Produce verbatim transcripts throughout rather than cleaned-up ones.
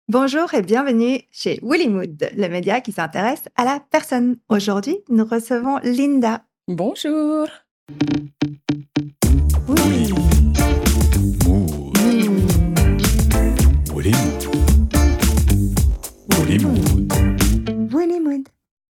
Bonjour et bienvenue chez Willymood, le média qui s'intéresse à la personne. Aujourd'hui, nous recevons Linda. Bonjour. Oui. Mood. Hmm. Woody Mood. Woody Mood. Willymood.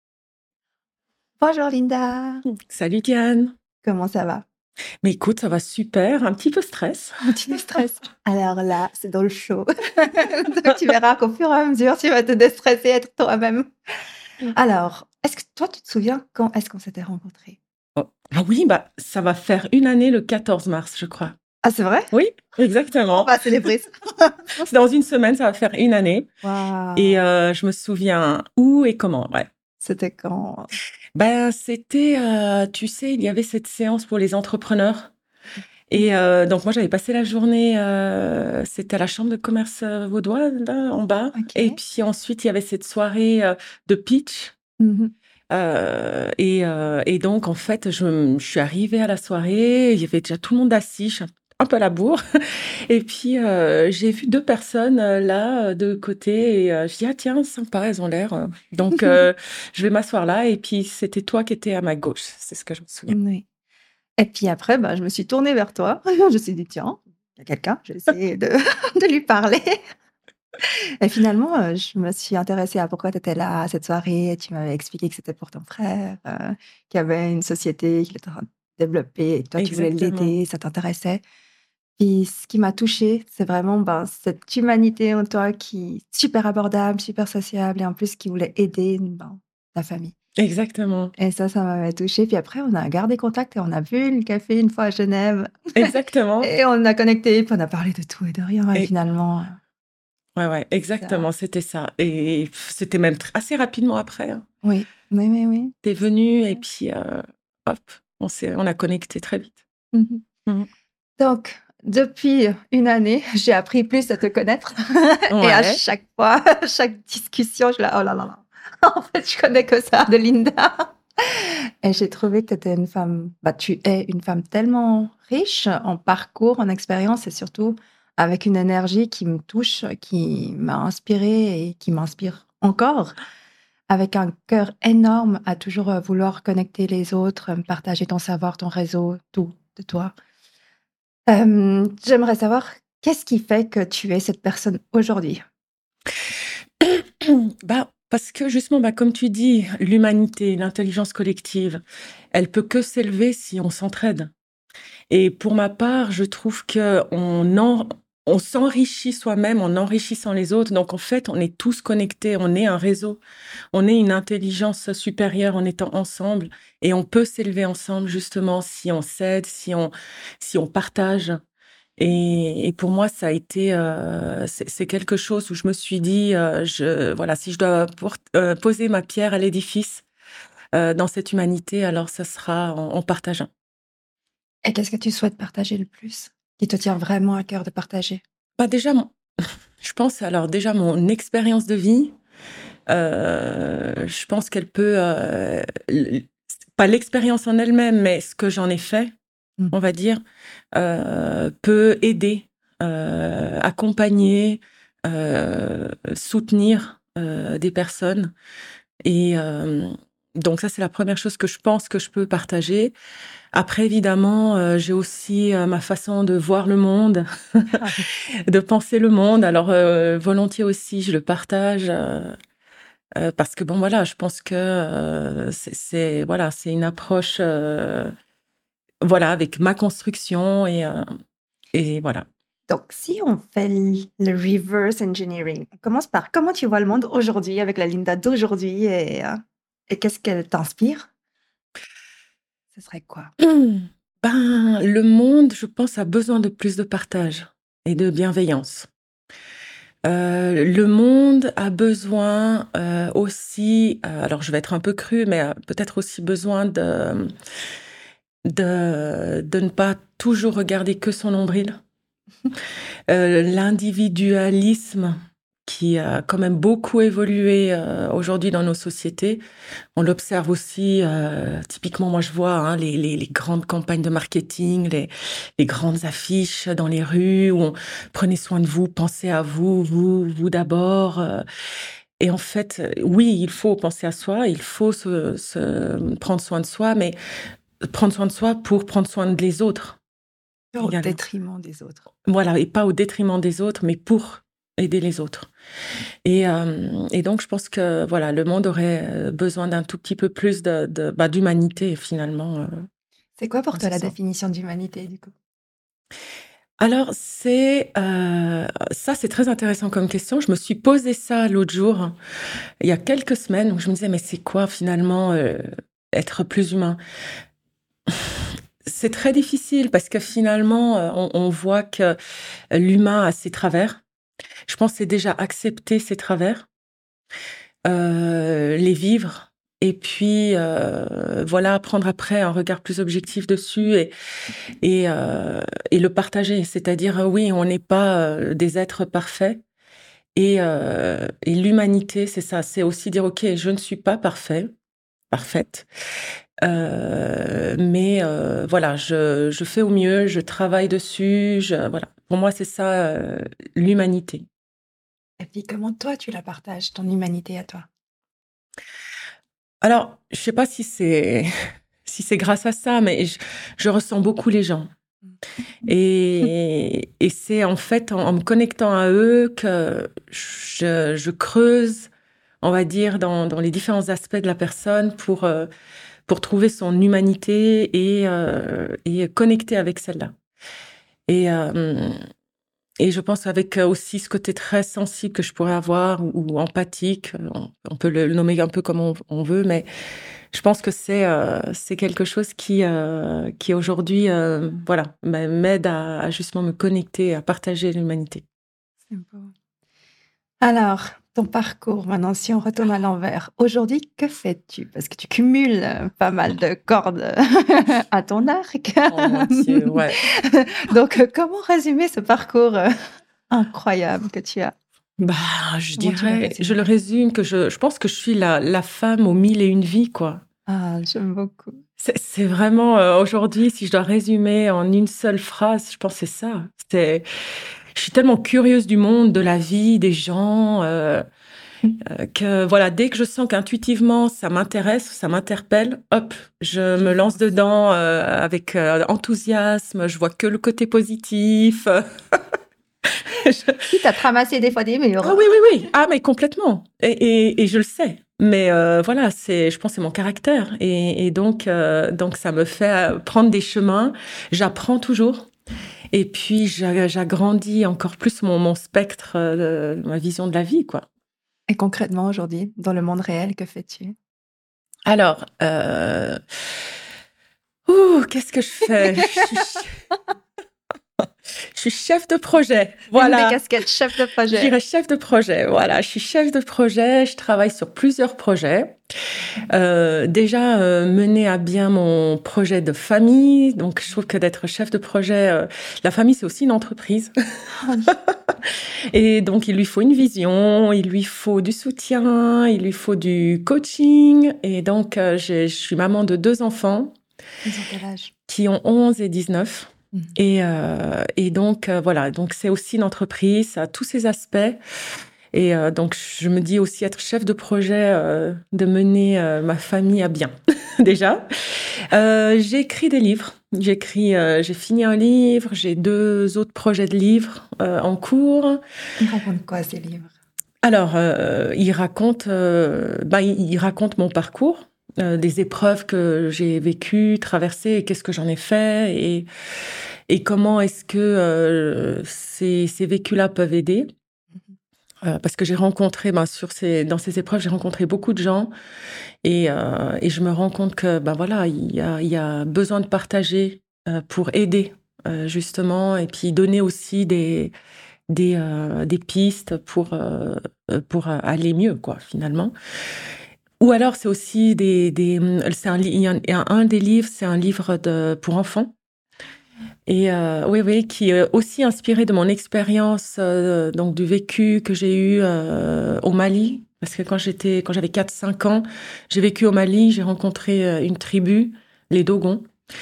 Bonjour Linda. Salut Diane. Comment ça va? Mais écoute, ça va super, un petit peu stress. Un petit peu stress. Alors là, c'est dans le show. Donc tu verras qu'au fur et à mesure, tu vas te déstresser, être toi-même. Alors, est-ce que toi, tu te souviens quand est-ce qu'on s'était rencontrés? Oh. Ah oui, bah ça va faire une année le quatorze mars, je crois. Ah, c'est vrai? Oui, On exactement. va célébrer ça. C'est dans une semaine, ça va faire une année. Waouh. Et euh, je me souviens où et comment, ouais. C'était quand? Ben, c'était, euh, tu sais, il y avait cette séance pour les entrepreneurs. Et euh, donc, moi, j'avais passé la journée, euh, c'était à la Chambre de commerce euh, vaudois, là, en bas. Ok. Et puis ensuite, il y avait cette soirée euh, de pitch. Mhm. Euh, et, euh, et donc, en fait, je, je suis arrivée à la soirée, il y avait déjà tout le monde assis, je suis un peu à la bourre. Et puis, euh, j'ai vu deux personnes euh, là, euh, de côté, et euh, je dis, ah tiens, sympa, elles ont l'air. euh. Donc, euh, je vais m'asseoir là, et puis c'était toi qui étais à ma gauche, c'est ce que je me souviens. Oui. Et puis après, bah, je me suis tournée vers toi. Je me suis dit, tiens, il y a quelqu'un, je vais essayer de, de lui parler. Et finalement, euh, je me suis intéressée à pourquoi tu étais là à cette soirée. Et tu m'avais expliqué que c'était pour ton frère, euh, qu'il y avait une société qu'il était en train de développer et que toi, tu voulais Exactement. l'aider, ça t'intéressait. Puis ce qui m'a touchée, c'est vraiment ben, cette humanité en toi qui est super abordable, super sociable et en plus qui voulait aider ben, ta famille. Exactement. Et ça, ça m'avait touchée. Puis après, on a gardé contact et on a bu le café une fois à Genève. Exactement. Et on a connecté, puis on a parlé de tout et de rien. Et Et, finalement, ouais, ouais, ça... exactement, c'était ça. Et pff, c'était même tr- assez rapidement après, hein. Oui, oui, oui, oui. T'es venu, et puis, euh, hop, on s'est, on a connecté très vite. Mhm. Mhm. Donc, depuis une année, j'ai appris plus à te connaître. Et à Ouais. chaque fois, à chaque discussion, je suis là, oh là là là. En fait, je connais que ça de Linda. Et j'ai trouvé que tu étais une femme, bah, tu es une femme tellement riche en parcours, en expérience et surtout avec une énergie qui me touche, qui m'a inspirée et qui m'inspire encore, avec un cœur énorme à toujours euh, vouloir connecter les autres, euh, partager ton savoir, ton réseau, tout de toi. Euh, j'aimerais savoir qu'est-ce qui fait que tu es cette personne aujourd'hui? Bah, parce que justement, bah, comme tu dis, l'humanité, l'intelligence collective, elle peut que s'élever si on s'entraide. Et pour ma part, je trouve que on en, on s'enrichit soi-même en enrichissant les autres. Donc en fait, on est tous connectés, on est un réseau, on est une intelligence supérieure en étant ensemble, et on peut s'élever ensemble justement si on s'aide, si on, si on partage. Et, et pour moi, ça a été, euh, c'est c'est quelque chose où je me suis dit, euh, je, voilà, si je dois pour- euh, poser ma pierre à l'édifice euh, dans cette humanité, alors ça sera en, en partageant. Et qu'est-ce que tu souhaites partager le plus? Qui te tient vraiment à cœur de partager? Bah déjà, mon- je pense alors déjà mon expérience de vie, euh, je pense qu'elle peut, euh, l- pas l'expérience en elle-même, mais ce que j'en ai fait, Mm. on va dire, euh, peut aider, euh, accompagner, euh, soutenir euh, des personnes. Et euh, donc ça, c'est la première chose que je pense que je peux partager. Après, évidemment, euh, j'ai aussi euh, ma façon de voir le monde, Ah oui. de penser le monde. Alors, euh, volontiers aussi, je le partage. euh, euh, parce que bon, voilà, je pense que euh, c'est, c'est- voilà, c'est une approche, euh, voilà, avec ma construction, et, euh, et voilà. Donc, si on fait l- le reverse engineering, on commence par comment tu vois le monde aujourd'hui avec la Linda d'aujourd'hui et, euh, et qu'est-ce qu'elle t'inspire? Ce serait quoi? Ben, le monde, je pense, a besoin de plus de partage et de bienveillance. Euh, le monde a besoin euh, aussi, euh, alors je vais être un peu crue, mais a peut-être aussi besoin de, de, de ne pas toujours regarder que son nombril. Euh, l'individualisme qui a quand même beaucoup évolué euh, aujourd'hui dans nos sociétés. On l'observe aussi, euh, typiquement, moi je vois hein, les, les, les grandes campagnes de marketing, les, les grandes affiches dans les rues où on prenez soin de vous, pensez à vous, vous, vous d'abord. euh. Et en fait, oui, il faut penser à soi, il faut se, se prendre soin de soi, mais prendre soin de soi pour prendre soin des autres. Au également. détriment des autres. Voilà, et pas au détriment des autres, mais pour aider les autres. Et, euh, et donc, je pense que voilà, le monde aurait besoin d'un tout petit peu plus de, de, bah, d'humanité, finalement. euh, C'est quoi pour dans toi ce la sens. définition d'humanité, du coup? Alors, c'est euh, ça, c'est très intéressant comme question. Je me suis posé ça l'autre jour, il y a quelques semaines, où je me disais, mais c'est quoi finalement euh, être plus humain? C'est très difficile parce que finalement, euh, on, on voit que l'humain a ses travers. Je pense que c'est déjà accepter ses travers, euh, les vivre, et puis euh, voilà, prendre après un regard plus objectif dessus et, et, euh, et le partager. C'est-à-dire, euh, oui, on n'est pas euh, des êtres parfaits. Et, euh, et l'humanité, c'est ça. C'est aussi dire, OK, je ne suis pas parfait, parfaite. Euh, mais euh, voilà, je, je fais au mieux, je travaille dessus. Je, voilà. Pour moi, c'est ça, euh, l'humanité. Et puis, comment toi, tu la partages, ton humanité à toi? Alors, je sais pas si c'est si c'est grâce à ça, mais je, je ressens beaucoup les gens. Et, et c'est en fait en, en me connectant à eux que je, je creuse, on va dire, dans, dans les différents aspects de la personne pour, euh, pour trouver son humanité et, euh, et connecter avec celle-là. Et, euh, et je pense avec aussi ce côté très sensible que je pourrais avoir ou, ou empathique, on, on peut le nommer un peu comme on, on veut, mais je pense que c'est euh, c'est quelque chose qui euh, qui aujourd'hui euh, voilà m'aide à, à justement me connecter, à partager l'humanité. C'est beau. Alors, ton parcours, maintenant, si on retourne à l'envers, aujourd'hui, que fais-tu? Parce que tu cumules euh, pas mal de cordes à ton arc. Oh mon Dieu, ouais. Donc, euh, comment résumer ce parcours euh, incroyable que tu as? Bah, je Comment tu le dirais, résumes? je le résume que je, je pense que je suis la, la femme aux mille et une vies, quoi. Ah, j'aime beaucoup. C'est, c'est vraiment, euh, aujourd'hui, si je dois résumer en une seule phrase, je pense que c'est ça. C'est, je suis tellement curieuse du monde, de la vie, des gens, euh, euh, que voilà, dès que je sens qu'intuitivement ça m'intéresse, ça m'interpelle, hop, je me lance dedans euh, avec euh, enthousiasme, je vois que le côté positif. Je- Quitte à te ramasser des fois des murs. Ah oui, oui, oui. Ah, mais complètement. Et, et, et je le sais. Mais euh, voilà, c'est, je pense que c'est mon caractère. Et, et donc, euh, donc, ça me fait euh, prendre des chemins. J'apprends toujours. Et puis, j'a- j'agrandis encore plus mon, mon spectre, euh, ma vision de la vie, quoi. Et concrètement, aujourd'hui, dans le monde réel, que fais-tu? Alors, euh... ouh, qu'est-ce que je fais? Je suis Je suis chef de projet. Une des Voilà. casquettes chef de Je projet. dirais chef de projet. Voilà. Je suis chef de projet. Je travaille sur plusieurs projets. Euh, déjà, euh, mener à bien mon projet de famille. Donc, je trouve que d'être chef de projet, euh, la famille, c'est aussi une entreprise. Et donc, il lui faut une vision, il lui faut du soutien, il lui faut du coaching. Et donc, euh, j'ai- je suis maman de deux enfants Ils ont quel âge? qui ont onze et dix-neuf. Mhm. Et, euh, et donc, euh, voilà, donc c'est aussi une entreprise, ça a tous ses aspects. Et euh, donc, je me dis aussi être chef de projet, euh, de mener euh, ma famille à bien, déjà. Euh, j'ai écrit des livres. J'ai écrit, euh, j'ai fini un livre, j'ai deux autres projets de livres euh, en cours. Ils racontent quoi, ces livres? Alors, euh, il raconte, euh, bah, il, il raconte mon parcours, euh, des épreuves que j'ai vécues, traversées, et qu'est-ce que j'en ai fait, et, et comment est-ce que euh, ces, ces vécus-là peuvent aider. Euh, parce que j'ai rencontré, ben, sur ces, dans ces épreuves, j'ai rencontré beaucoup de gens, et, euh, et je me rends compte que, ben voilà, il y a, il y a besoin de partager euh, pour aider, euh, justement, et puis donner aussi des des, euh, des pistes pour, euh, pour aller mieux, quoi, finalement. Ou alors, c'est aussi des... des c'est un, il y a un, un des livres, c'est un livre de, pour enfants. Et euh, oui, oui, qui est aussi inspiré de mon expérience, euh, donc du vécu que j'ai eu euh, au Mali. Parce que quand j'étais, quand j'avais quatre cinq ans, j'ai vécu au Mali, j'ai rencontré euh, une tribu, les Dogons.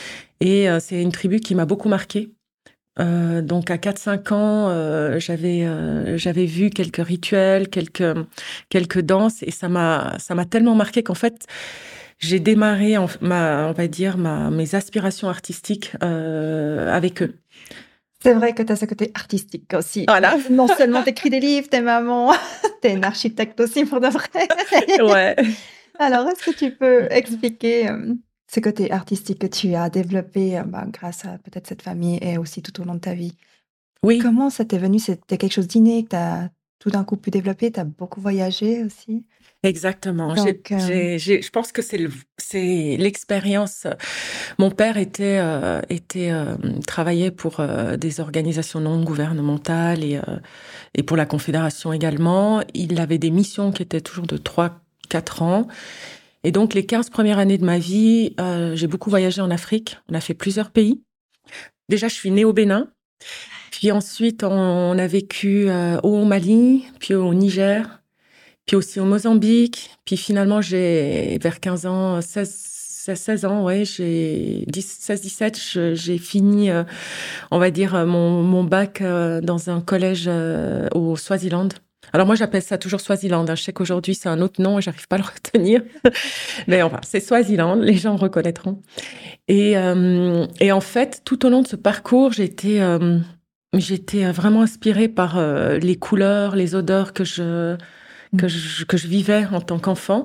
Et euh, c'est une tribu qui m'a beaucoup marquée. Euh, donc à quatre cinq ans, euh, j'avais euh, j'avais vu quelques rituels, quelques quelques danses, et ça m'a ça m'a tellement marqué qu'en fait j'ai démarré en, ma on va dire ma mes aspirations artistiques euh, avec eux. C'est vrai que tu as ce côté artistique aussi. Voilà. Non seulement t'écris des livres, t'es maman, t'es une architecte aussi pour de vrai. Ouais. Alors, est-ce que tu peux expliquer euh, ce côté artistique que tu as développé euh, bah, grâce à peut-être cette famille et aussi tout au long de ta vie? Oui, Comment ça t'est venu? C'était quelque chose d'inné que tu as tout d'un coup pu développer? Tu as beaucoup voyagé aussi. exactement. J'ai Donc, euh, j'ai j'ai je pense que c'est le c'est l'expérience. Mon père était euh, était euh, travaillait pour euh, des organisations non gouvernementales et euh, et pour la Confédération également. Il avait des missions qui étaient toujours de trois quatre ans. Et donc, les quinze premières années de ma vie, euh, j'ai beaucoup voyagé en Afrique. On a fait plusieurs pays. Déjà, je suis née au Bénin. Puis ensuite, on, on a vécu euh, au Mali, puis au Niger, puis aussi au Mozambique. Puis finalement, j'ai, vers quinze ans, seize, seize ans, ouais, j'ai seize dix-sept, je- j'ai fini, euh, on va dire, euh, mon, mon bac euh, dans un collège euh, au Swaziland. Alors moi, j'appelle ça toujours Swaziland, hein. Je sais qu'aujourd'hui, c'est un autre nom et j'arrive pas à le retenir. Mais enfin, c'est Swaziland, les gens reconnaîtront. Et, euh, et en fait, tout au long de ce parcours, j'étais euh, j'étais vraiment inspirée par euh, les couleurs, les odeurs que je, que je, que je vivais en tant qu'enfant.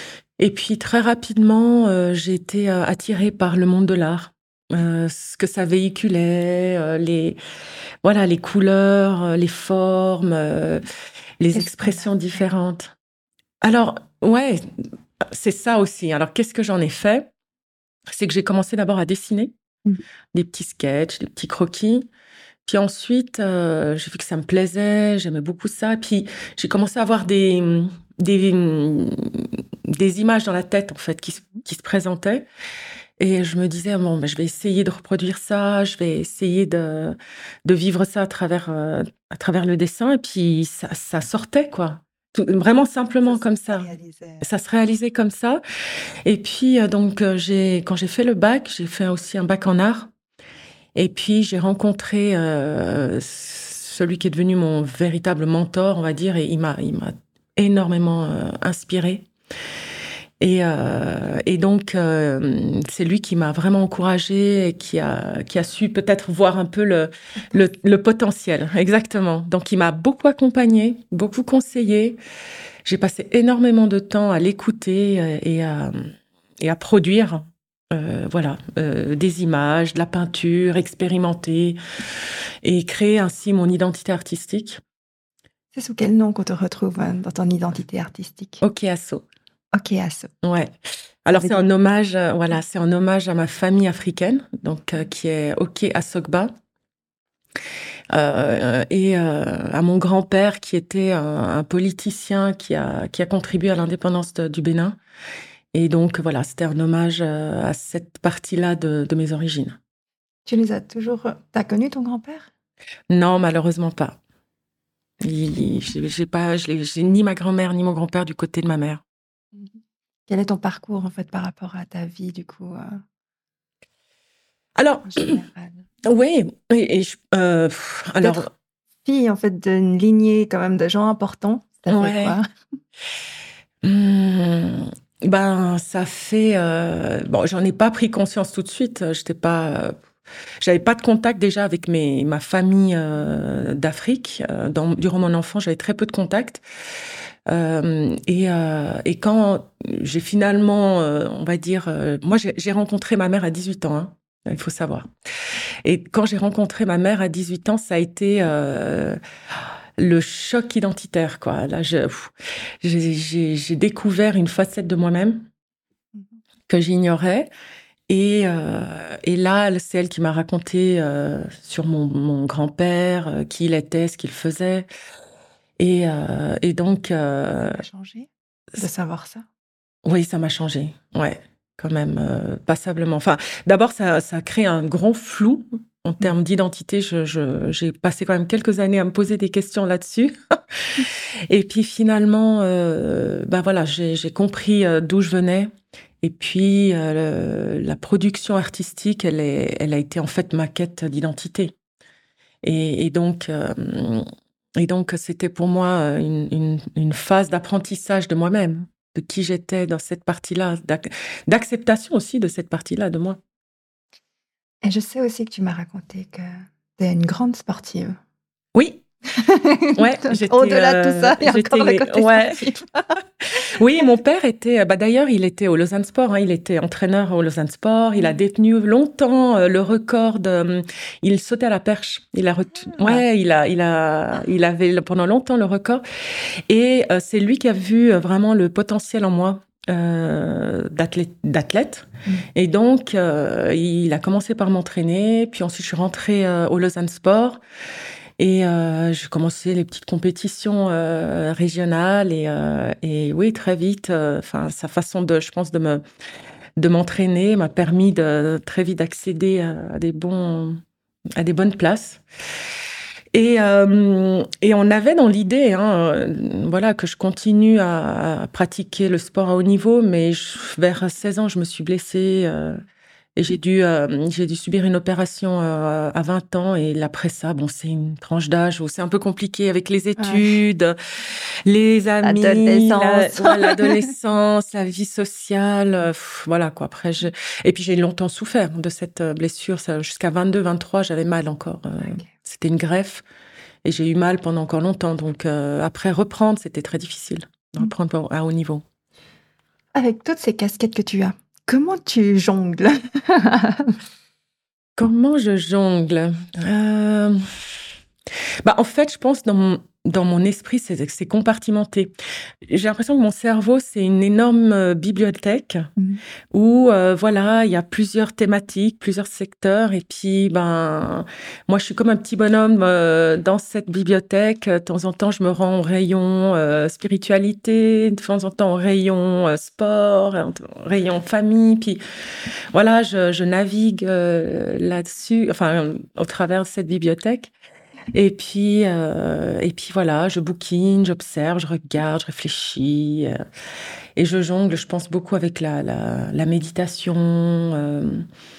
Et puis très rapidement, euh, j'ai été euh, attirée par le monde de l'art. Euh, ce que ça véhiculait, euh, les voilà, les couleurs, euh, les formes, euh, les qu'est-ce que ça expressions t'a fait? différentes. Alors, ouais, c'est ça aussi. Alors, qu'est-ce que j'en ai fait? C'est que j'ai commencé d'abord à dessiner Mhm. des petits sketchs, des petits croquis. Puis ensuite, euh, j'ai vu que ça me plaisait, j'aimais beaucoup ça. Puis j'ai commencé à avoir des, des, des images dans la tête, en fait, qui, se- qui se présentaient. Et je me disais, bon, ben, je vais essayer de reproduire ça, je vais essayer de, de vivre ça à travers, euh, à travers le dessin. Et puis ça, ça sortait, quoi. Tout- vraiment simplement Ça comme s'est ça. réalisé. Ça se réalisait comme ça. Et puis, euh, donc, euh, j'ai, quand j'ai fait le bac, j'ai fait aussi un bac en art. Et puis, j'ai rencontré euh, celui qui est devenu mon véritable mentor, on va dire, et il m'a, il m'a énormément euh, inspirée. Et, euh, et donc, euh, c'est lui qui m'a vraiment encouragée et qui a, qui a su peut-être voir un peu le, le, le potentiel. Exactement. Donc, il m'a beaucoup accompagnée, beaucoup conseillé. J'ai passé énormément de temps à l'écouter euh, et à, et à produire. Euh, voilà, euh, des images, de la peinture, expérimenter et créer ainsi mon identité artistique. C'est sous quel nom qu'on te retrouve hein, dans ton identité artistique? Ok, asso. Ok, Asso. Ouais. Ça Alors veut c'est dire- un hommage, euh, voilà, c'est un hommage à ma famille africaine, donc euh, qui est Ok Assogba, euh, et euh, à mon grand-père qui était un, un politicien qui a qui a contribué à l'indépendance de- du Bénin. Et donc voilà, c'était un hommage euh, à cette partie-là de, de mes origines. Tu les as toujours. T'as connu ton grand-père? Non, malheureusement pas. Il- J'ai j'ai pas, je l'ai- j'ai ni ma grand-mère ni mon grand-père du côté de ma mère. Mhm. Quel est ton parcours en fait par rapport à ta vie du coup euh, Alors, en général? oui, et, et je- euh, pff, alors, D'être fille en fait d'une lignée quand même de gens importants, ça fait ouais. quoi? Hmm, ben, ça fait. euh, bon, j'en ai pas pris conscience tout de suite. J'étais pas. euh, J'avais pas de contact déjà avec mes, ma famille euh, d'Afrique. Euh, dans- durant mon enfance, j'avais très peu de contact. Euh, et, euh, et quand j'ai finalement, euh, on va dire, euh, moi j'ai j'ai rencontré ma mère à dix-huit ans, hein, il faut savoir. Et quand j'ai rencontré ma mère à dix-huit ans, ça a été euh, le choc identitaire, quoi. Là, je- pff, j'ai j'ai- j'ai découvert une facette de moi-même Mhm. que j'ignorais. Et, euh, et là, c'est elle qui m'a raconté euh, sur mon, mon grand-père, euh, qui il était, ce qu'il faisait. Et, euh, et donc, euh, Ça a changé de savoir ça. oui, ça m'a changé. Ouais, quand même, euh, passablement. Enfin, d'abord, ça, ça crée un grand flou, En termes d'identité, je, je, j'ai passé quand même quelques années à me poser des questions là-dessus. Et puis finalement, euh, ben voilà, j'ai, j'ai compris euh, d'où je venais. Et puis euh, le- la production artistique, elle, est, elle a été en fait ma quête d'identité. Et, et donc, euh, et donc, c'était pour moi une, une, une phase d'apprentissage de moi-même, de qui j'étais dans cette partie-là, d'ac- d'acceptation aussi de cette partie-là de moi. Et je sais aussi que tu m'as raconté que tu es une grande sportive. Oui, ouais, j'étais, Au-delà de tout euh, ça, il y a encore le j'étais, côté ouais. sportif. Oui, mon père était, bah d'ailleurs, il était au Lausanne Sport, hein, il était entraîneur au Lausanne Sport. Il a détenu longtemps euh, le record de, euh, il sautait à la perche. Il a, retu- Ah. ouais, il a, il a, il avait le- pendant longtemps le record. Et euh, c'est lui qui a vu euh, vraiment le potentiel en moi. Euh, d'athlète, d'athlète. Mm. Et donc euh, il a commencé par m'entraîner, puis ensuite je suis rentrée euh, au Lausanne Sport. Et euh, j'ai commencé les petites compétitions euh, régionales et, euh, et oui, très vite, enfin euh, sa façon de, je pense, de me de m'entraîner m'a permis de très vite d'accéder à, à des bons à des bonnes places. Et, euh, et on avait dans l'idée, hein, euh, voilà, que je continue à, à pratiquer le sport à haut niveau, mais je, vers seize ans, je me suis blessée. Euh, Et j'ai dû, euh, j'ai dû subir une opération euh, à vingt ans. Et après ça, bon, c'est une tranche d'âge où c'est un peu compliqué avec les études, ouais. les amis, l'adolescence, la, ouais, l'adolescence, la vie sociale. Euh, pff, voilà quoi. Après, je... Et puis j'ai longtemps souffert de cette blessure. Ça, jusqu'à vingt-deux, vingt-trois, j'avais mal encore. Euh, okay. C'était une greffe et j'ai eu mal pendant encore longtemps. Donc euh, après, reprendre, c'était très difficile. De reprendre à haut niveau. Avec toutes ces casquettes que tu as, comment tu jongles? Comment je jongle? euh... bah, En fait, je pense dans mon, dans mon esprit, c'est, c'est compartimenté. J'ai l'impression que mon cerveau, c'est une énorme euh, bibliothèque mmh. où, euh, voilà, il y a plusieurs thématiques, plusieurs secteurs. Et puis, ben, moi, je suis comme un petit bonhomme euh, dans cette bibliothèque. De temps en temps, je me rends au rayon euh, spiritualité, de temps en temps au rayon euh, sport, au rayon famille. Puis, voilà, je, je navigue euh, là-dessus, enfin, au travers de cette bibliothèque. Et puis, euh, et puis voilà, je bouquine, j'observe, je regarde, je réfléchis. Euh, et je jongle, je pense, beaucoup avec la, la, la méditation, euh,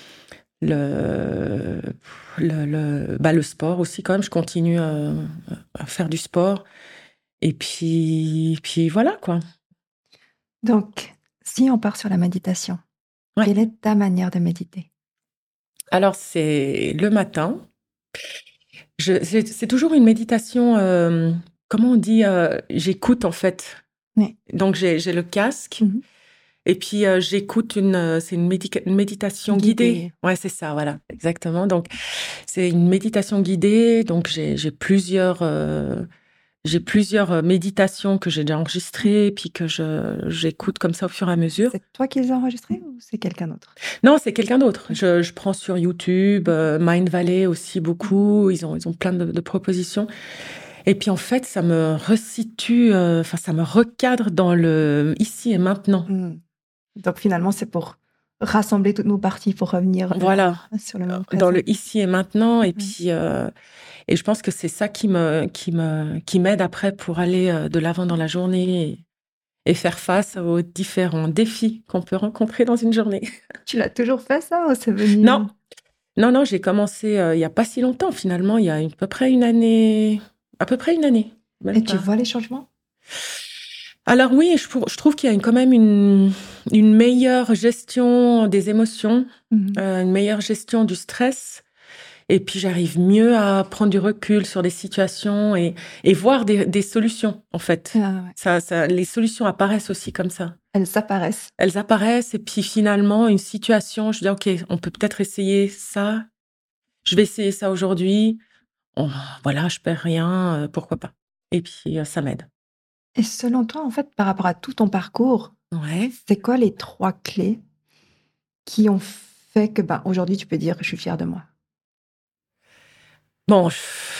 le, le, le, bah, le sport aussi, quand même. Je continue à, à faire du sport. Et puis, puis voilà, quoi. Donc, si on part sur la méditation, ouais. Quelle est ta manière de méditer? Alors, c'est le matin. Je, c'est, c'est toujours une méditation, euh, comment on dit, euh, j'écoute en fait. Oui. Donc j'ai, j'ai le casque mm-hmm. et puis euh, j'écoute une, c'est une, médica- une méditation guidée. guidée. Ouais, c'est ça, voilà, exactement. Donc c'est une méditation guidée. Donc j'ai, j'ai plusieurs, euh, j'ai plusieurs méditations que j'ai déjà enregistrées, puis que je, j'écoute comme ça au fur et à mesure. C'est toi qui les as enregistrées ou c'est quelqu'un d'autre? Non, c'est quelqu'un d'autre. Je, je prends sur YouTube, euh, Mind Valley aussi beaucoup. Ils ont, ils ont plein de, de propositions. Et puis en fait, ça me resitue, enfin euh, ça me recadre dans le ici et maintenant. Mmh. Donc finalement, c'est pour rassembler toutes nos parties pour revenir voilà. sur le même présent. Dans le ici et maintenant. Et mmh. puis euh, et je pense que c'est ça qui me qui me qui m'aide après pour aller euh, de l'avant dans la journée et, et faire face aux différents défis qu'on peut rencontrer dans une journée. Tu l'as toujours fait ça ou c'est venu? Non, non, non. J'ai commencé euh, il y a pas si longtemps finalement. Il y a à peu près une année. À peu près une année. Et pas. Tu vois les changements? Alors oui, je, je trouve qu'il y a une, quand même une, une meilleure gestion des émotions, mm-hmm. euh, une meilleure gestion du stress. Et puis j'arrive mieux à prendre du recul sur des situations et, et voir des, des solutions, en fait. Ah ouais. ça, ça, les solutions apparaissent aussi comme ça. Elles apparaissent. Elles apparaissent et puis finalement, une situation, je dis, OK, on peut peut-être essayer ça. Je vais essayer ça aujourd'hui. Oh, voilà, je perds rien, euh, pourquoi pas. Et puis, euh, ça m'aide. Et selon toi, en fait, par rapport à tout ton parcours, ouais. c'est quoi les trois clés qui ont fait que, ben, aujourd'hui, tu peux dire que je suis fière de moi? Bon, je...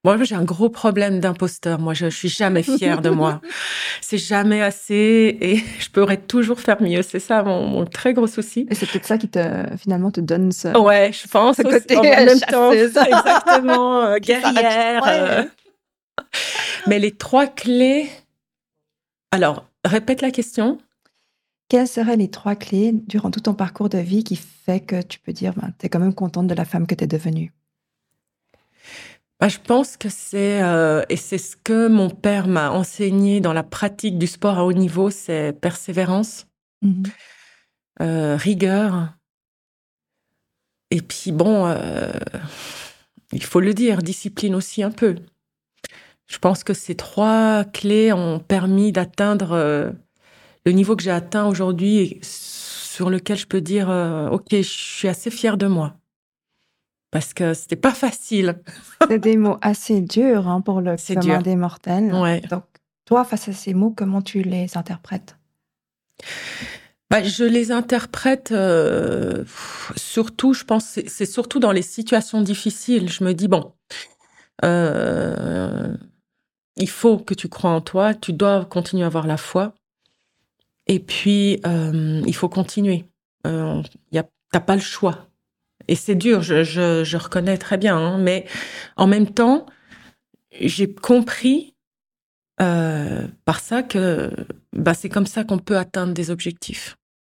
Moi, j'ai un gros problème d'imposteur. Moi, je, je suis jamais fière de moi. C'est jamais assez et je pourrais toujours faire mieux. C'est ça mon, mon très gros souci. Et c'est peut-être ça qui te, finalement, te donne ce, Ouais, je pense ce aussi, côté en même temps, chasseuse. exactement, euh, Qui s'arrête. guerrière. Ouais. euh. Mais les trois clés. Alors, répète la question. Quelles seraient les trois clés durant tout ton parcours de vie qui fait que tu peux dire, ben, tu es quand même contente de la femme que tu es devenue? Bah, je pense que c'est, euh, et c'est ce que mon père m'a enseigné dans la pratique du sport à haut niveau, c'est persévérance, Mhm. euh, rigueur. Et puis bon, euh, il faut le dire, discipline aussi un peu. Je pense que ces trois clés ont permis d'atteindre euh, le niveau que j'ai atteint aujourd'hui et sur lequel je peux dire, euh, ok, je suis assez fière de moi. Parce que c'était pas facile. C'est des mots assez durs hein, pour le C'est commun dur. des mortels. Ouais. Donc, toi, face à ces mots, comment tu les interprètes? Bah, je les interprète euh, surtout, je pense, c'est, c'est surtout dans les situations difficiles. Je me dis, bon, euh, il faut que tu crois en toi, tu dois continuer à avoir la foi. Et puis, euh, il faut continuer. Euh, y a, t'as pas le choix. Et c'est dur, je, je, je reconnais très bien. Hein, mais en même temps, j'ai compris euh, par ça que bah, c'est comme ça qu'on peut atteindre des objectifs.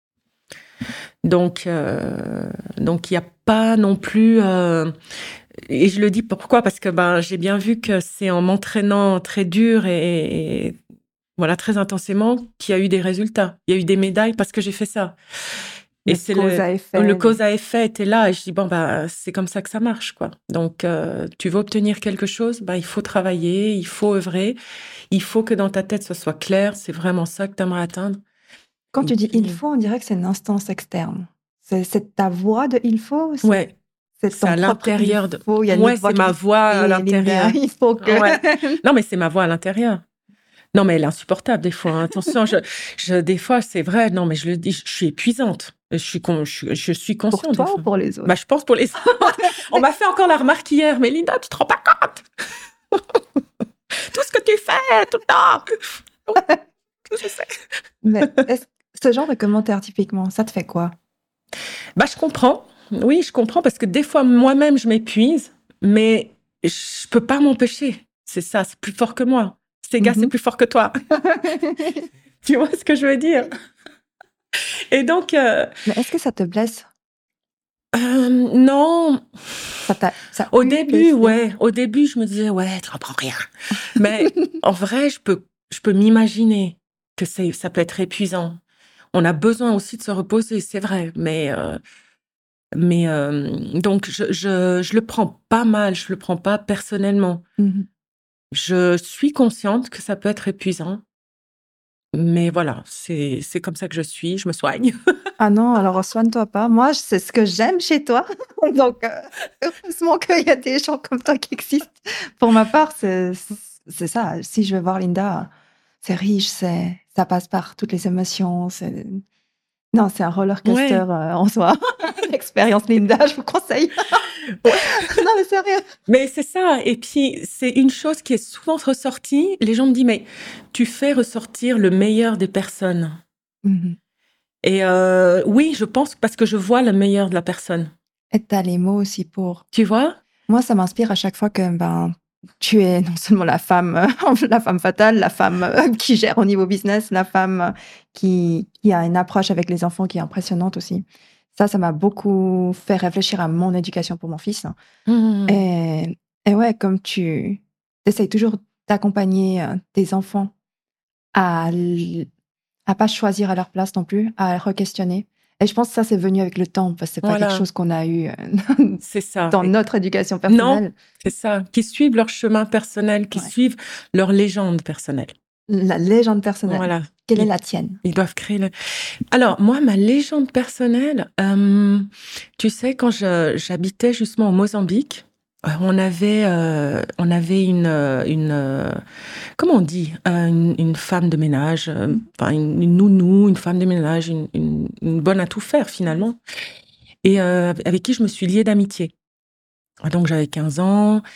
Donc, euh, donc il n'y a pas non plus. Euh, et je le dis pourquoi? Parce que ben j'ai bien vu que c'est en m'entraînant très dur et, et voilà très intensément qu'il y a eu des résultats. Il y a eu des médailles parce que j'ai fait ça. Et Le c'est cause le, à effet. le cause à effet était là. Et je dis bon bah c'est comme ça que ça marche quoi. Donc euh, tu veux obtenir quelque chose, bah il faut travailler, il faut œuvrer, il faut que dans ta tête ce soit clair. C'est vraiment ça que tu aimerais atteindre. Quand Et tu dis puis, il faut, on dirait que c'est une instance externe. C'est, c'est ta voix de il faut? C'est, ouais. c'est C'est ton à propre il l'intérieur de. faut. Il y a une Ouais, autre voix c'est qui ma dit, voix à hé, l'intérieur. Linda, il faut que. Ouais. Non, mais c'est ma voix à l'intérieur. Non, mais elle est insupportable des fois. Hein. Attention, je, je, des fois, c'est vrai. Non, mais je le dis, je suis épuisante. Je suis, con, je, je suis Pour consciente. toi des ou fois. pour les autres? Bah, je pense pour les autres. On m'a fait encore la remarque hier. Mais Linda, tu te rends pas compte? Tout ce que tu fais tout le temps. Oui, je sais. Mais est-ce- ce genre de commentaire, typiquement, ça te fait quoi? Bah, je comprends. Oui, je comprends parce que des fois, moi-même, je m'épuise, mais je peux pas m'empêcher. C'est ça, c'est plus fort que moi. Ces gars, Mhm. c'est plus fort que toi. Tu vois ce que je veux dire? Et donc, euh, Mais est-ce que ça te blesse? euh, non. Ça t'a, ça a Au pu début, blesser? ouais. Au début, je me disais, ouais, tu comprends rien. Mais en vrai, je peux, je peux m'imaginer que c'est, ça peut être épuisant. On a besoin aussi de se reposer, c'est vrai. Mais, euh, mais euh, donc, je, je, je le prends pas mal. Je le prends pas personnellement. Mhm. Je suis consciente que ça peut être épuisant. Mais voilà, c'est, c'est comme ça que je suis. Je me soigne. Ah non, alors soigne-toi pas. Moi, c'est ce que j'aime chez toi. Donc, euh, heureusement qu'il y a des gens comme toi qui existent. Pour ma part, c'est, c'est ça. Si je vais voir Linda, c'est riche, c'est, ça passe par toutes les émotions. C'est... Non, c'est un roller coaster Ouais. euh, en soi. L'expérience Linda, je vous conseille. Non, mais sérieux. Mais c'est ça. Et puis, c'est une chose qui est souvent ressortie. Les gens me disent, mais tu fais ressortir le meilleur des personnes. Mhm. Et euh, oui, je pense parce que je vois le meilleur de la personne. Et t'as les mots aussi pour. Tu vois? Moi, ça m'inspire à chaque fois que ben, tu es non seulement la femme, euh, la femme fatale, la femme euh, qui gère au niveau business, la femme euh, qui, qui a une approche avec les enfants qui est impressionnante aussi. Ça, ça m'a beaucoup fait réfléchir à mon éducation pour mon fils. Mmh. Et, et ouais, comme tu essayes toujours d'accompagner euh, tes enfants à l- à pas choisir à leur place non plus, à re-questionner. Et je pense que ça, c'est venu avec le temps, parce que c'est pas Voilà. quelque chose qu'on a eu euh, C'est ça. dans notre éducation Non, personnelle. c'est ça. Qui suivent leur chemin personnel, qui Ouais. suivent leur légende personnelle. La légende personnelle. Voilà. Quelle est Ils- la tienne? Ils doivent créer le. Alors, moi, ma légende personnelle, euh, tu sais, quand je, j'habitais justement au Mozambique, euh, on avait, euh, on avait une, euh, une, euh, comment on dit, Euh, une, une femme de ménage, euh, enfin une, une nounou, une femme de ménage, une, une, une bonne à tout faire finalement, et euh, avec qui je me suis liée d'amitié. Donc j'avais quinze ans.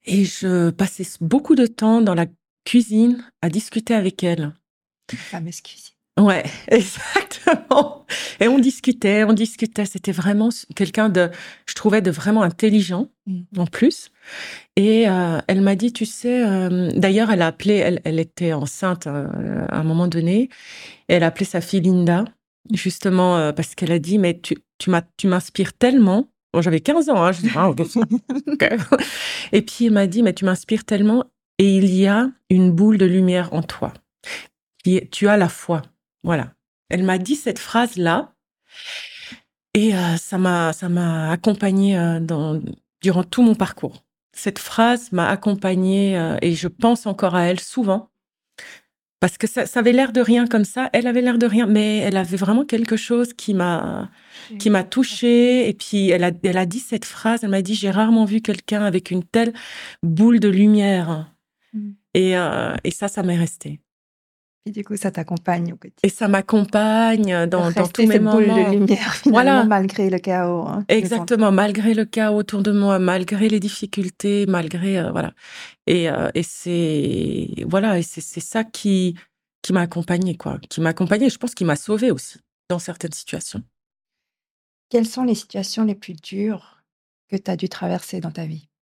Et je passais beaucoup de temps dans la cuisine à discuter avec elle. La fameuse cuisine. Ouais, exactement. Et on discutait, on discutait. C'était vraiment quelqu'un de, je trouvais, de vraiment intelligent, Mm. en plus. Et euh, elle m'a dit, tu sais, euh, d'ailleurs, elle a appelé, elle, elle était enceinte euh, à un moment donné, et elle a appelé sa fille Linda, justement, euh, parce qu'elle a dit, mais tu, tu m'as, tu m'inspires tellement. Bon, j'avais quinze ans, hein, je dis, ah, ok. Ok. Et puis, elle m'a dit, mais tu m'inspires tellement, et il y a une boule de lumière en toi. Qui est- Tu as la foi. Voilà. Elle m'a dit cette phrase-là, et euh, ça m'a, ça m'a accompagnée euh, dans, durant tout mon parcours. Cette phrase m'a accompagnée euh, et je pense encore à elle souvent. Parce que ça, ça avait l'air de rien comme ça. Elle avait l'air de rien, mais elle avait vraiment quelque chose qui m'a, qui m'a touchée. Et puis, elle a, elle a dit cette phrase. Elle m'a dit, j'ai rarement vu quelqu'un avec une telle boule de lumière. Mm. Et, euh, et ça, ça m'est resté. Et du coup, ça t'accompagne au quotidien. Et ça m'accompagne dans, De dans rester tous mes cette boule de moments. lumière, finalement, Voilà. malgré le chaos. Hein, que tu Exactement, malgré le chaos autour de moi, malgré les difficultés, malgré euh, voilà. Et, euh, et c'est voilà, et c'est c'est ça qui qui m'a accompagnée quoi, qui m'a accompagnée. Je pense qu'il m'a sauvée aussi dans certaines situations. Quelles sont les situations les plus dures que tu as dû traverser dans ta vie?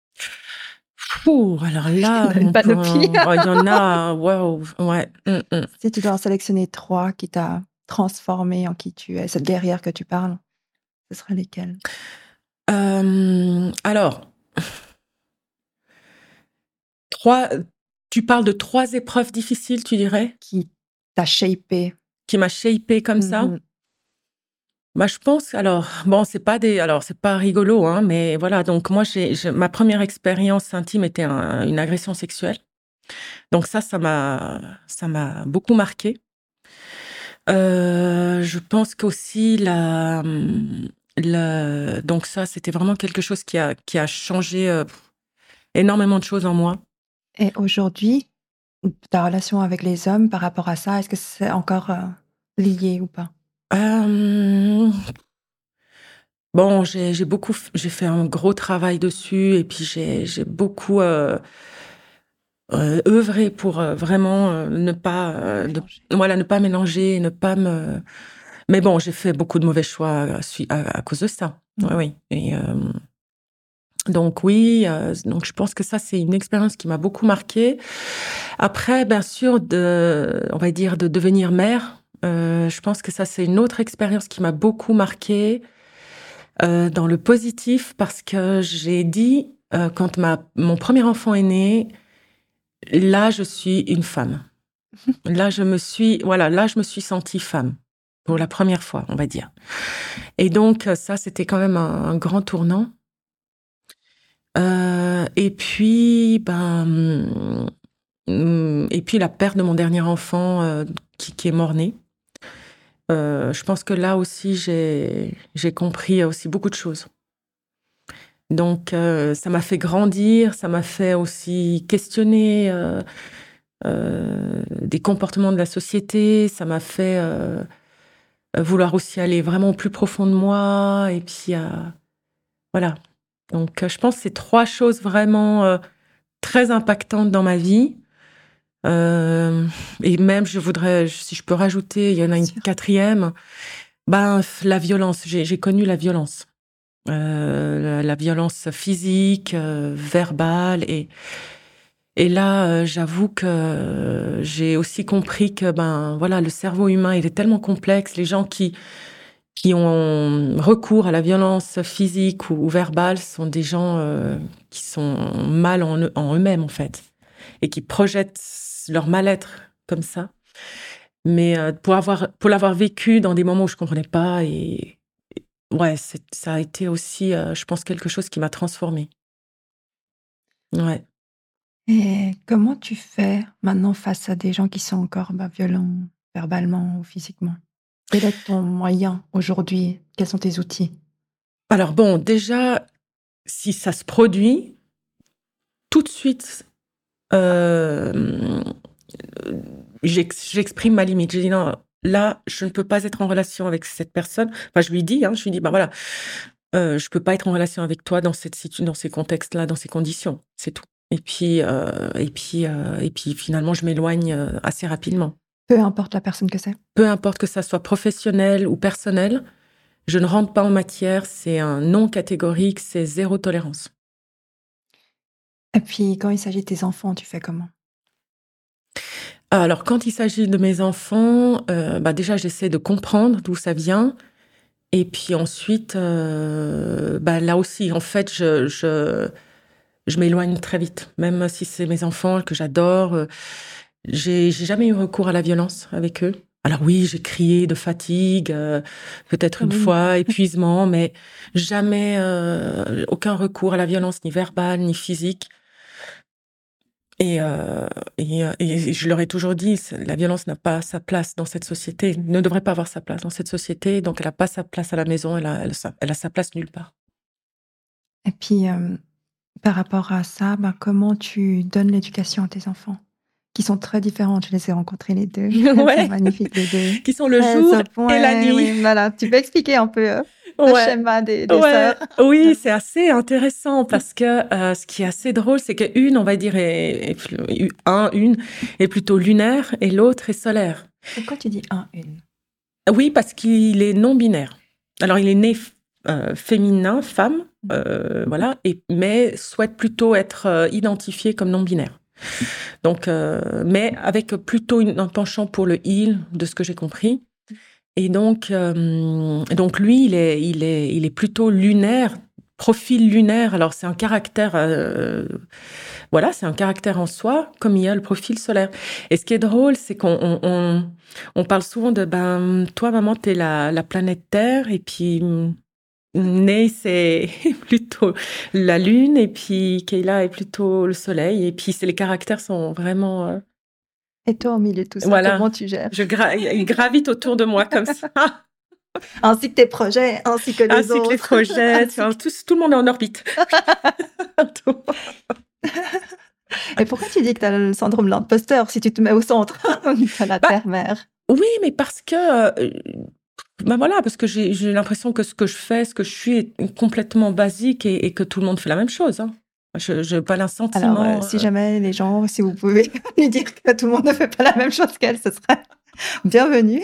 Ouh, alors là, Une on peut, panoplie. oh, il y en a, waouh, ouais. hum, hum. Si tu dois en sélectionner trois qui t'a transformé en qui tu es, cette guerrière que tu parles, ce seraient lesquelles? Euh, alors, trois. Tu parles de trois épreuves difficiles, tu dirais, Qui t'a shapé? qui m'a shapée comme ça. Mhm. Bah, je pense, alors, bon, c'est pas des, alors, c'est pas rigolo, hein, mais voilà. Donc, moi, j'ai, j'ai- ma première expérience intime était un- une agression sexuelle. Donc, ça, ça m'a, ça m'a beaucoup marqué. Euh, je pense qu'aussi, la, hum, la, donc, ça, c'était vraiment quelque chose qui a, qui a changé euh, énormément de choses en moi. Et aujourd'hui, ta relation avec les hommes par rapport à ça, est-ce que c'est encore euh, lié ou pas? Euh, bon, j'ai, j'ai beaucoup, f- j'ai fait un gros travail dessus et puis j'ai, j'ai beaucoup, euh, euh, œuvrer pour euh, vraiment euh, ne pas euh, de- Mélanger. voilà ne pas mélanger, ne pas me mais bon, j'ai fait beaucoup de mauvais choix à, sui- à- à cause de ça. Oui, Mhm. oui. Et euh, donc oui, euh, donc je pense que ça c'est une expérience qui m'a beaucoup marquée. Après, bien sûr, de on va dire de devenir mère, euh, je pense que ça c'est une autre expérience qui m'a beaucoup marquée euh, dans le positif parce que j'ai dit euh, quand ma mon premier enfant est né, là je suis une femme. Là, je me suis, voilà, là, je me suis sentie femme pour la première fois, on va dire. Et donc, euh, ça, c'était quand même un, un grand tournant. Euh, et puis, ben, hum, et puis la perte de mon dernier enfant euh, qui, qui est mort-né. Euh, je pense que là aussi, j'ai, j'ai compris aussi beaucoup de choses. Donc, euh, ça m'a fait grandir, ça m'a fait aussi questionner euh, euh, des comportements de la société, ça m'a fait euh, euh, vouloir aussi aller vraiment au plus profond de moi. Et puis, euh, voilà. Donc, euh, je pense que c'est trois choses vraiment euh, très impactantes dans ma vie. Euh, et même, je voudrais, si je peux rajouter, il y en a Bien une sûr. quatrième, ben, la violence. J'ai, j'ai connu la violence. Euh, la, la violence physique, euh, verbale. Et, et là, euh, j'avoue que euh, j'ai aussi compris que, ben, voilà, le cerveau humain, il est tellement complexe. Les gens qui qui ont recours à la violence physique ou, ou verbale sont des gens euh, qui sont mal en, eux- en eux-mêmes, en fait, et qui projettent leur mal-être comme ça. Mais euh, pour avoir, pour l'avoir vécu dans des moments où je comprenais pas, et, et ouais, c'est, ça a été aussi, euh, je pense, quelque chose qui m'a transformée. Ouais. Et comment tu fais maintenant face à des gens qui sont encore bah, violents verbalement ou physiquement? Quel est ton moyen aujourd'hui? Quels sont tes outils? Alors bon, déjà, si ça se produit, tout de suite, euh, j'ex- j'exprime ma limite. J'ai dit non, là, je ne peux pas être en relation avec cette personne. Enfin, je lui dis, hein, je lui dis, bah voilà, euh, je peux pas être en relation avec toi dans cette situ- dans ces contextes-là, dans ces conditions. C'est tout. Et puis, euh, et puis, euh, et puis finalement, je m'éloigne euh, assez rapidement. Peu importe la personne que c'est. Peu importe que ça soit professionnel ou personnel, je ne rentre pas en matière. C'est un non catégorique, c'est zéro tolérance. Et puis, quand il s'agit de tes enfants, tu fais comment? Alors, quand il s'agit de mes enfants, euh, bah déjà, j'essaie de comprendre d'où ça vient. Et puis ensuite, euh, bah là aussi, en fait, je, je, je m'éloigne très vite. Même si c'est mes enfants que j'adore, euh, j'ai, j'ai jamais eu recours à la violence avec eux. Alors oui, j'ai crié de fatigue, euh, peut-être une Oui. fois, épuisement, mais jamais euh, aucun recours à la violence, ni verbale, ni physique. Et, euh, et, euh, et je leur ai toujours dit, c'est- la violence n'a pas sa place dans cette société, ne devrait pas avoir sa place dans cette société, donc elle n'a pas sa place à la maison, elle a, elle, a sa- elle a sa place nulle part. Et puis, euh, par rapport à ça, ben, comment tu donnes l'éducation à tes enfants? Qui sont très différentes. Je les ai rencontrés les deux. Elles sont Ouais, magnifiques les deux. qui sont le Très jour au et la point. nuit. Oui, voilà. Tu peux expliquer un peu euh, le Ouais, schéma des, des ouais, sœurs? oui, c'est assez intéressant parce que euh, ce qui est assez drôle, c'est qu'une, on va dire, est, est- un, une est plutôt lunaire et l'autre est solaire. Pourquoi tu dis un, une? Oui, parce qu'il est non binaire. Alors, il est né euh, féminin, femme, euh, voilà, et, mais souhaite plutôt être euh, identifié comme non binaire. Donc, euh, mais avec plutôt une, un penchant pour le il, de ce que j'ai compris. Et donc, euh, donc lui, il est, il est, il est plutôt lunaire, profil lunaire. Alors, c'est un caractère, euh, voilà, c'est un caractère en soi, comme il y a le profil solaire. Et ce qui est drôle, c'est qu'on on, on, on parle souvent de, ben, toi, maman, t'es la, la planète Terre, et puis Ney, c'est plutôt la Lune, et puis Kayla est plutôt le Soleil, et puis c'est, les caractères sont vraiment, euh, Et toi, au milieu de tout ça, voilà, comment tu gères? je gra- ils gravitent autour de moi comme ça. Ainsi que tes projets, ainsi que les Ainsi autres. que les projets, Ainsi enfin, tout, tout le monde est en orbite. Tout. Et pourquoi tu dis que tu as le syndrome de l'imposteur si tu te mets au centre? Tu as la Bah, terre-mère. Oui, mais parce que, euh, ben voilà, parce que j'ai, j'ai l'impression que ce que je fais, ce que je suis est complètement basique et, et que tout le monde fait la même chose. Hein. Je n'ai pas Alors, l'assentiment. euh, si euh, jamais les gens, si vous pouvez lui dire que tout le monde ne fait pas la même chose qu'elle, ce serait bienvenu.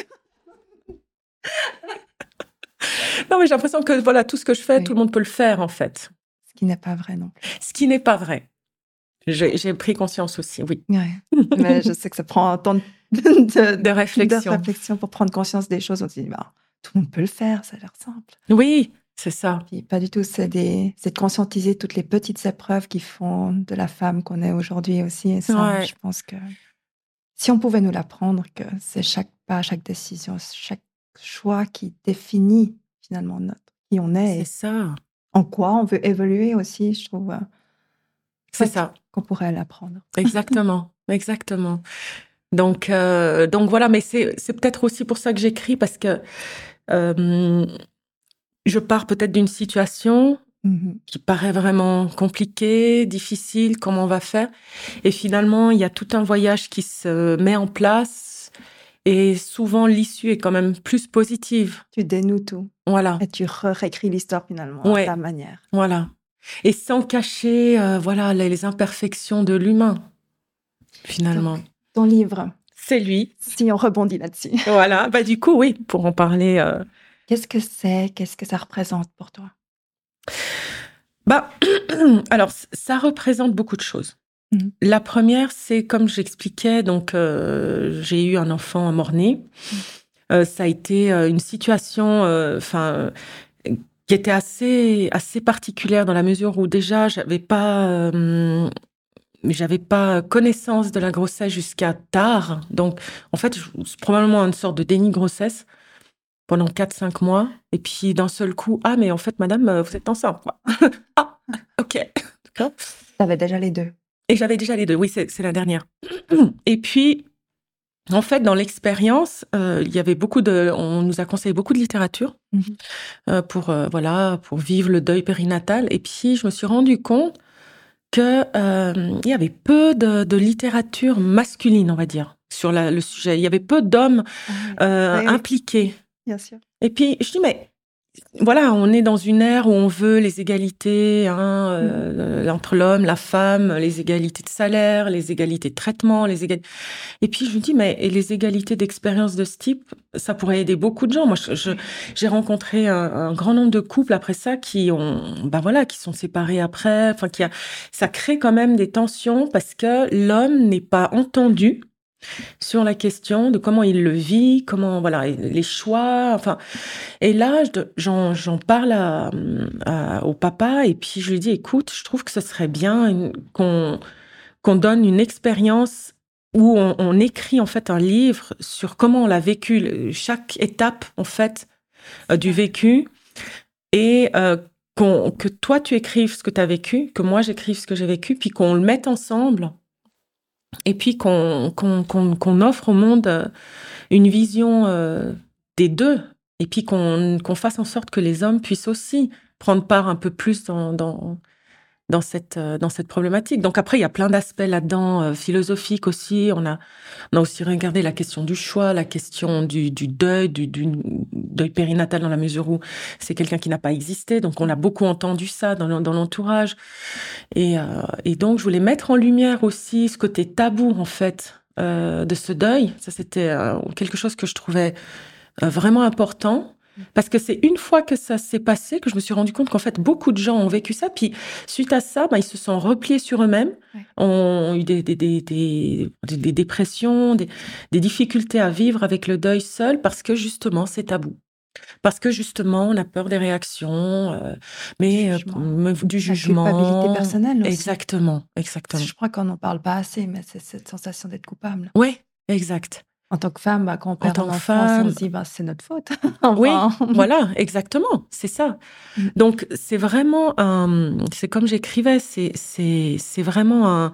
Non, mais j'ai l'impression que voilà, tout ce que je fais, Oui. tout le monde peut le faire, en fait. Ce qui n'est pas vrai non plus. Ce qui n'est pas vrai. J'ai, j'ai pris conscience aussi, oui. Ouais. Mais je sais que ça prend un temps de, de, De réflexion. de réflexion pour prendre conscience des choses. On se dit, bah, tout le monde peut le faire, ça a l'air simple. Oui, c'est ça. Puis pas du tout, c'est, des, c'est de conscientiser toutes les petites épreuves qui font de la femme qu'on est aujourd'hui aussi. Et ça, Ouais. je pense que si on pouvait nous l'apprendre, que c'est chaque pas, chaque décision, chaque choix qui définit finalement notre, qui on est C'est et ça. en quoi on veut évoluer aussi, je trouve euh, C'est chouette ça. qu'on pourrait l'apprendre. Exactement. Exactement. Donc, euh, donc voilà, mais c'est, c'est peut-être aussi pour ça que j'écris, parce que euh, je pars peut-être d'une situation Mhm. qui paraît vraiment compliquée, difficile, comment on va faire. Et finalement, il y a tout un voyage qui se met en place et souvent l'issue est quand même plus positive. Tu dénoues tout Voilà, et tu re- réécris l'histoire finalement Ouais. à ta manière. voilà. Et sans cacher, euh, voilà, les, les imperfections de l'humain, finalement. Ton livre, C'est lui. si on rebondit là-dessus, Voilà. Bah, du coup, oui, pour en parler. euh, qu'est-ce que c'est, qu'est-ce que ça représente pour toi? Bah, alors, c- ça représente beaucoup de choses. Mhm. La première, c'est comme j'expliquais, donc euh, j'ai eu un enfant mort-né. Euh, ça a été euh, une situation, enfin, euh, qui était assez assez particulière dans la mesure où déjà j'avais pas euh, j'avais pas connaissance de la grossesse jusqu'à tard. Donc, en fait, je- c'est probablement une sorte de déni de grossesse pendant quatre cinq mois. Et puis, d'un seul coup, ah, mais en fait, madame, euh, vous êtes enceinte, quoi. Ah, ok. D'accord. Tu avais déjà les deux. Et j'avais déjà les deux. Oui, c'est, c'est la dernière. Et puis, en fait, dans l'expérience, euh, il y avait beaucoup de, on nous a conseillé beaucoup de littérature Mhm. euh, pour, euh, voilà, pour vivre le deuil périnatal. Et puis, je me suis rendu compte que euh, il y avait peu de, de littérature masculine, on va dire, sur la- le sujet. Il y avait peu d'hommes Ah oui. euh, Oui, oui. impliqués. Bien sûr. Et puis, je dis, mais voilà, on est dans une ère où on veut les égalités hein, euh, entre l'homme, la femme, les égalités de salaire, les égalités de traitement, les égalités. Et puis je me dis, mais et les égalités d'expérience de ce type, ça pourrait aider beaucoup de gens. Moi, je, je, j'ai rencontré un, un grand nombre de couples après ça qui ont, ben voilà, qui sont séparés après. Enfin, qui a, ça crée quand même des tensions parce que l'homme n'est pas entendu sur la question de comment il le vit, comment voilà les choix, enfin. Et là, je- j'en j'en parle à, à- au papa et puis je lui dis, écoute, je trouve que ce serait bien une- qu'on qu'on donne une expérience où on, on écrit en fait un livre sur comment on l'a vécu, le- chaque étape en fait euh, du vécu et euh, qu'on, que toi tu écrives ce que tu as vécu, que moi j'écrive ce que j'ai vécu, puis qu'on le mette ensemble et puis qu'on qu'on qu'on qu'on offre au monde euh, une vision euh, des deux et puis qu'on qu'on fasse en sorte que les hommes puissent aussi prendre part un peu plus dans dans dans cette euh, dans cette problématique. Donc après il y a plein d'aspects là-dedans euh, philosophiques aussi. On a on a aussi regardé la question du choix, la question du du deuil, du, du deuil périnatal dans la mesure où c'est quelqu'un qui n'a pas existé. Donc on a beaucoup entendu ça dans l'en- dans l'entourage. Et, euh, et donc, je voulais mettre en lumière aussi ce côté tabou, en fait, euh, de ce deuil. Ça, c'était euh, quelque chose que je trouvais euh, vraiment important. Parce que c'est une fois que ça s'est passé que je me suis rendu compte qu'en fait, beaucoup de gens ont vécu ça. Puis, suite à ça, ben, ils se sont repliés sur eux-mêmes, Ouais. ont eu des, des, des, des, des- des dépressions, des, des difficultés à vivre avec le deuil seul parce que justement, c'est tabou. Parce que justement, on a peur des réactions, euh, mais euh, Jugement. me- du La jugement. culpabilité personnelle aussi. Exactement, exactement. Je crois qu'on n'en parle pas assez, mais c'est cette sensation d'être coupable. Ouais, exact. En tant que femme, bah, quand on En perd tant un que enfant, on femme, se dit, bah, c'est notre faute. oui, Enfin, voilà, exactement, c'est ça. Mm. Donc c'est vraiment un, c'est comme j'écrivais, c'est c'est c'est vraiment un.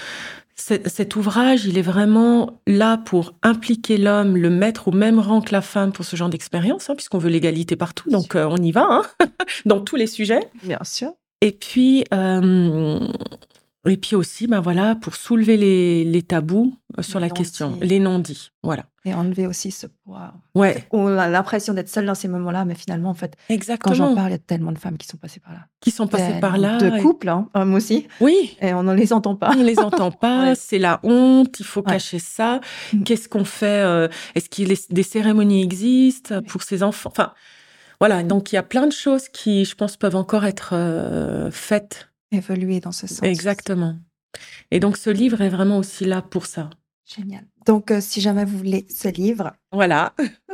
c'est- Cet ouvrage, il est vraiment là pour impliquer l'homme, le mettre au même rang que la femme pour ce genre d'expérience, hein, puisqu'on veut l'égalité partout, donc euh, on y va, hein, dans tous les sujets. bien sûr. Et puis, euh, et puis aussi, ben voilà, pour soulever les, les tabous euh, sur Les la question, non-dits. les non-dits. Voilà. Et enlever aussi ce poids. Ouais, On a l'impression d'être seul dans ces moments-là, mais finalement, en fait, quand j'en exactement. parle, il y a tellement de femmes qui sont passées par là. Qui sont passés par Tellement là. de et- couples, hein, hommes aussi, Oui, et on ne les entend pas. on les entend pas, Ouais. c'est la honte, il faut Ouais. cacher ça. Mm. Qu'est-ce qu'on fait euh, Est-ce qu'il est, des cérémonies existent Oui. pour ces enfants Enfin, voilà, donc il y a plein de choses qui, je pense, peuvent encore être euh, faites. Évoluer dans ce sens. Exactement. Et donc ce livre est vraiment aussi là pour ça. Génial. Donc, euh, si jamais vous voulez ce livre, Voilà,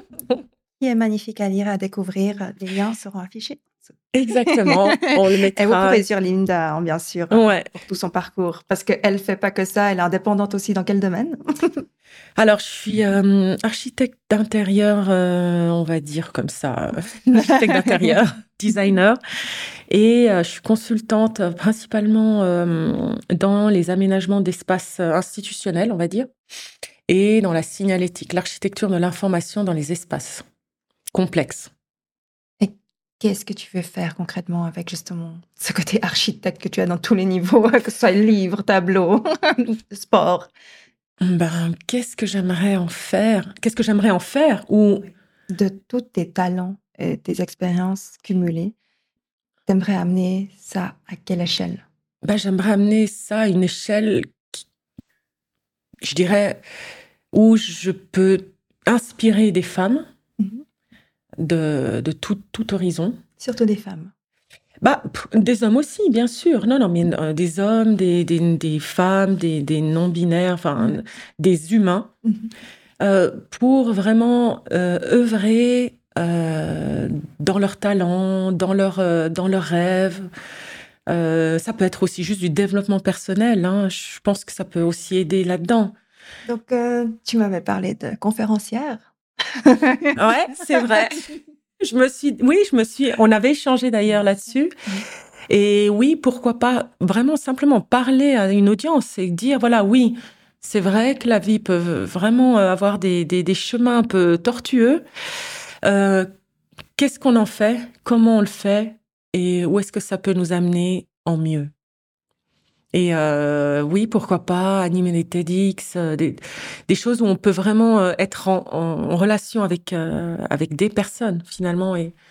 qui est magnifique à lire, à découvrir, les liens seront affichés. exactement. On le Et vous mettra. pourrez sur Linda, bien sûr, Ouais. pour tout son parcours. Parce qu'elle ne fait pas que ça, elle est indépendante aussi dans quel domaine? Alors, je suis euh, architecte d'intérieur, euh, on va dire comme ça, euh, architecte d'intérieur, designer, et euh, je suis consultante euh, principalement euh, dans les aménagements d'espaces euh, institutionnels, on va dire, et dans la signalétique, l'architecture de l'information dans les espaces complexes. Qu'est-ce que tu veux faire concrètement avec justement ce côté architecte que tu as dans tous les niveaux, que ce soit livre, tableau, sport? Ben, qu'est-ce que j'aimerais en faire? Qu'est-ce que j'aimerais en faire? Ou De tous tes talents et tes expériences cumulées, t'aimerais amener ça à quelle échelle? ben, j'aimerais amener ça à une échelle, qui- je dirais, où je peux inspirer des femmes Mhm. de, de tout, tout horizon. Surtout des femmes. Bah, pff, des hommes aussi, bien sûr. Non, non, mais euh, des hommes, des, des, des femmes, des, des non-binaires, enfin, Mhm. des humains, Mhm. euh, pour vraiment euh, œuvrer euh, dans leurs talents, dans leurs euh, dans leurs rêves. Euh, ça peut être aussi juste du développement personnel, hein. Je pense que ça peut aussi aider là-dedans. Donc, euh, tu m'avais parlé de conférencière. Ouais, c'est vrai. Je me suis, oui, je me suis, on avait échangé d'ailleurs là-dessus. Et oui, pourquoi pas vraiment simplement parler à une audience et dire, voilà, oui, c'est vrai que la vie peut vraiment avoir des, des, des chemins un peu tortueux. Euh, qu'est-ce qu'on en fait? Comment on le fait? Et où est-ce que ça peut nous amener en mieux? Et euh, oui, pourquoi pas animer des TEDx, euh, des, des choses où on peut vraiment euh, être en, en, en relation avec, euh, avec des personnes finalement et,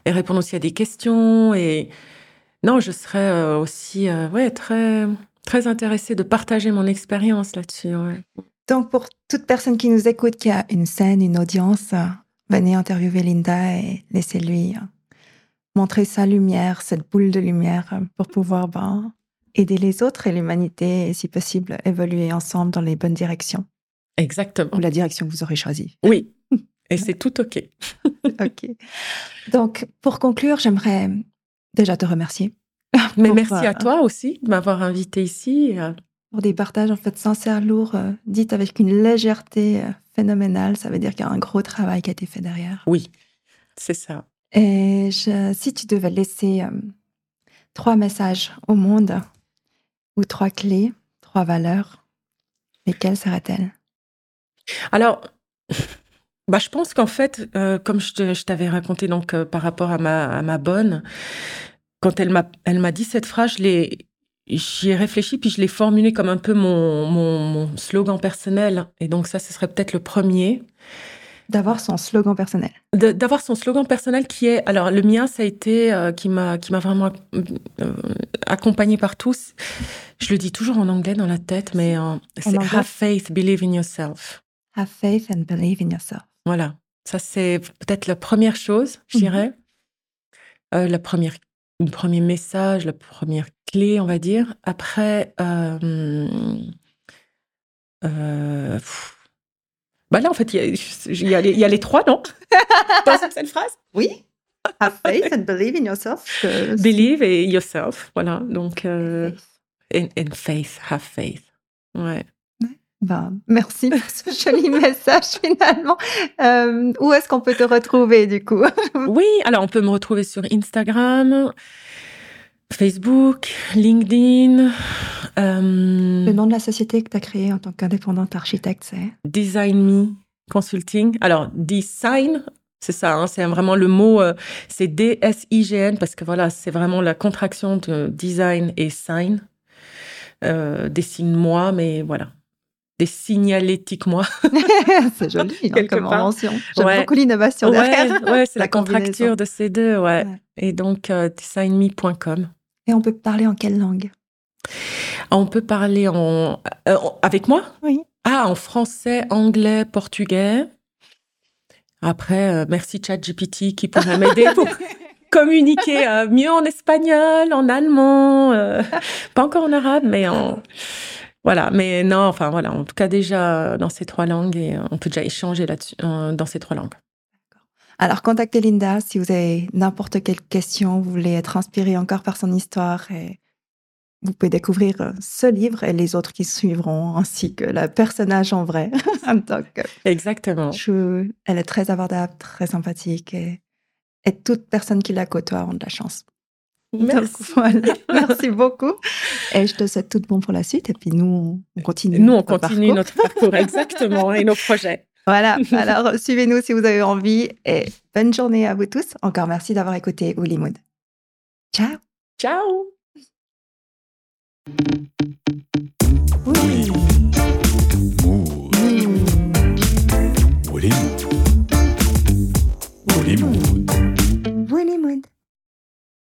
et répondre aussi à des questions. Et non, je serais euh, aussi euh, ouais, très, très intéressée de partager mon expérience là-dessus. Ouais. Donc, pour toute personne qui nous écoute, qui a une scène, une audience, euh, venez interviewer Linda et laissez-lui euh, montrer sa lumière, cette boule de lumière, euh, pour pouvoir ben, aider les autres et l'humanité, et si possible, évoluer ensemble dans les bonnes directions, Exactement. ou la direction que vous aurez choisie. Oui, et c'est tout OK. Ok. Donc, pour conclure, j'aimerais déjà te remercier. Mais pour, merci euh, à toi aussi de m'avoir invité ici. euh, pour des partages en fait sincères, lourds, euh, dites avec une légèreté euh, phénoménale. Ça veut dire qu'il y a un gros travail qui a été fait derrière. Oui, c'est ça. Et je- si tu devais laisser euh, trois messages au monde, ou trois clés, trois valeurs, lesquelles seraient-elles? Alors, bah, je pense qu'en fait, euh, comme je, te- je t'avais raconté donc euh, par rapport à ma, à ma bonne, quand elle m'a, elle m'a dit cette phrase, je l'ai, j'y ai réfléchi puis je l'ai formulée comme un peu mon, mon, mon slogan personnel. Et donc ça, ce serait peut-être le premier. D'avoir son slogan personnel. De- d'avoir son slogan personnel qui est, alors le mien, ça a été, euh, qui m'a, qui m'a vraiment euh, accompagné partout. Je le dis toujours en anglais dans la tête, mais euh, c'est anglais? Have faith, believe in yourself. Have faith and believe in yourself. Voilà. Ça, c'est peut-être la première chose, je Mhm. dirais. Euh, la première, le premier message, la première clé, on va dire. Après, euh, euh, pff. Bah là, en fait, il y a, il y a les, il y a les trois, non? Dans cette phrase? Oui. Have faith and believe in yourself. que- Believe et yourself. Voilà. Donc, euh, Faith. in, in faith, have faith. Ouais. Ben, merci pour ce joli message finalement. Euh, où est-ce qu'on peut te retrouver du coup? Oui, alors on peut me retrouver sur Instagram, Facebook, LinkedIn. euh, Le nom de la société que tu as créée en tant qu'indépendante architecte, c'est? Design Me Consulting. Alors, design, c'est ça, hein, c'est vraiment le mot, euh, c'est D S I G N, parce que voilà, c'est vraiment la contraction de design et sign. Euh, dessine-moi, mais voilà. Des signalétiques-moi. C'est joli hein, Quelque comme part. invention. J'aime Ouais. beaucoup l'innovation derrière. Ouais, ouais, c'est la, La combinaison. contracture de ces deux, ouais. Ouais. Et donc, euh, design me point com. Et on peut parler en quelle langue? On peut parler en, euh, en- avec moi? Oui. Ah, en français, anglais, portugais. Après, euh, merci ChatGPT qui pourrait m'aider pour communiquer euh, mieux en espagnol, en allemand, euh, pas encore en arabe, mais en... Voilà, mais non, enfin voilà, en tout cas déjà dans ces trois langues, et euh, on peut déjà échanger là-dessus, euh, dans ces trois langues. Alors, contactez Linda si vous avez n'importe quelle question, vous voulez être inspiré encore par son histoire, et vous pouvez découvrir euh, ce livre et les autres qui suivront, ainsi que le personnage en vrai. Donc, euh, Exactement. je- elle est très abordable, très sympathique, et, et toute personne qui la côtoie a de la chance. Donc, Merci. voilà. Merci beaucoup. Et je te souhaite tout de bon pour la suite. Et puis nous, on continue. Nous, on notre continue parcours. notre parcours, exactement, et nos projets. Voilà. Alors, suivez-nous si vous avez envie. Et bonne journée à vous tous. Encore merci d'avoir écouté Hollywood. Ciao. Ciao. Mood. Woody.